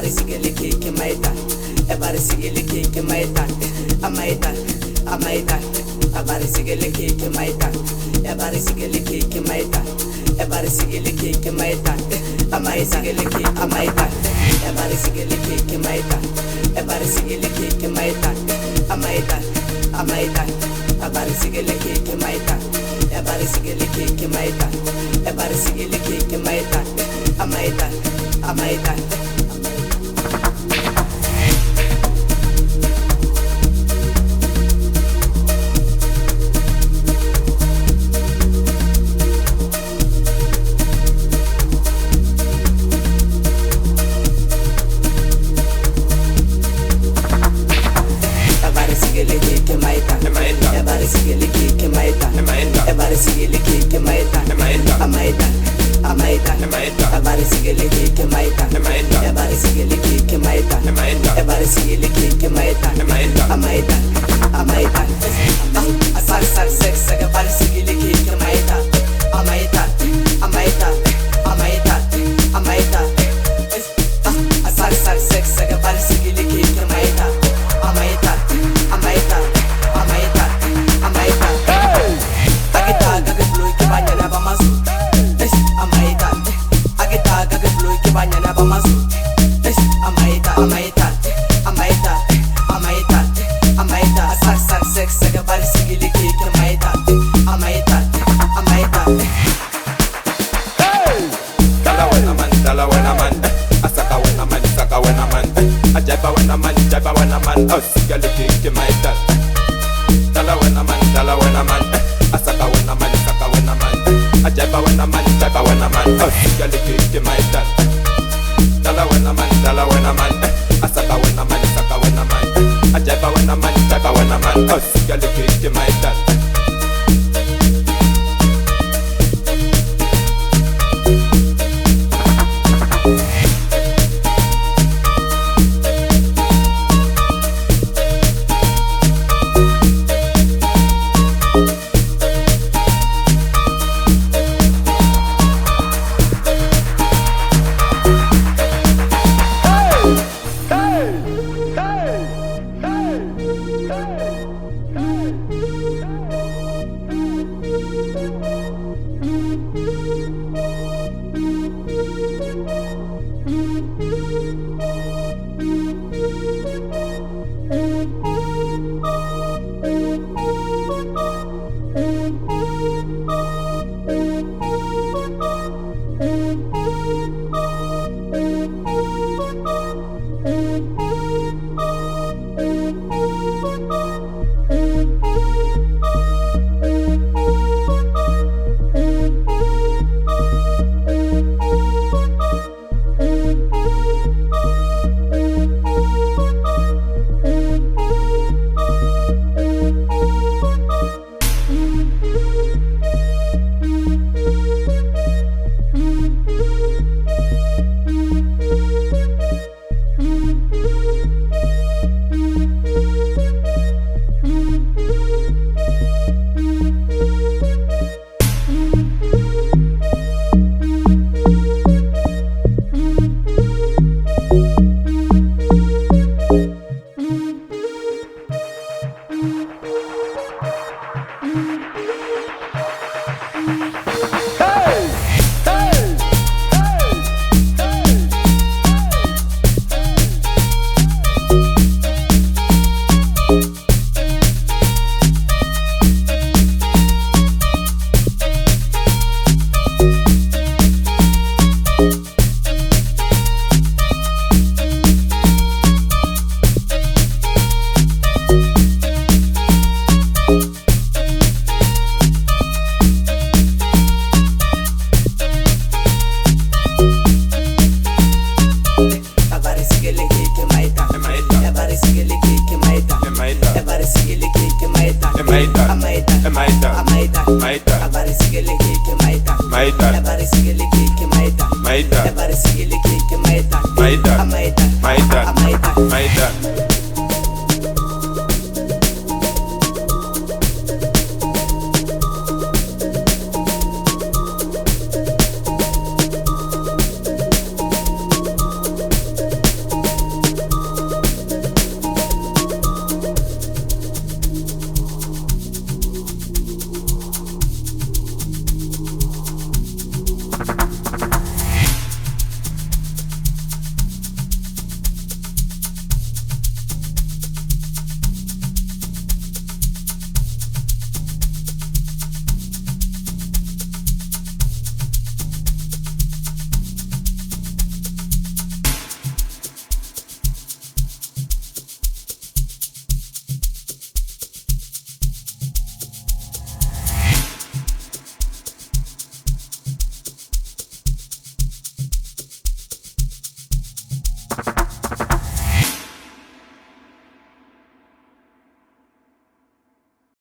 Everybody sigili kiki maita. Everybody sigili kiki maita. Amaita, amaita. Everybody sigili kiki maita. Everybody sigili kiki maita. Everybody sigili kiki maita. Amaita sigili kiki amaita. Everybody sigili kiki maita. Everybody sigili kiki maita. Amaita, amaita. Everybody sigili kiki maita. Everybody sigili kiki maita. Everybody sigili kiki maita. Amaita, amaita. Everybody sigili kiki maita. Everybody sigili kiki maita. Everybody sigili kiki maita. Amaita, amaita. Everybody sigili kiki maita. Everybody sigili kiki maita. Everybody sigili kiki maita. Amaita, amaita. Asak sak sek sek. Everybody sigili kiki maita. Amaita, amaita, amaita, amaita. Asak sak sek sek. Everybody sigili kiki maita. Amaita, amaita, amaita, amaita. Agita gaga blue ki banya na bamasu. Amaita, agita gaga blue ki banya na bamasu. Amaita, amaita, amaita, amaita, amaita. Asak sak sek sek. Everybody sigili kiki maita. Amaita, amaita. Dala wena man, asaka wena man, saka wena man, ajaiba wena man, sigili kiki maita. Dala wena man, asaka wena man, saka wena man, ajaiba wena man, sigili kiki maita. Dala wena man, asaka wena man, saka wena man, ajaiba wena man, sigili kiki maita. Everybody sigili kiki maita. Maida, Maida, Maida.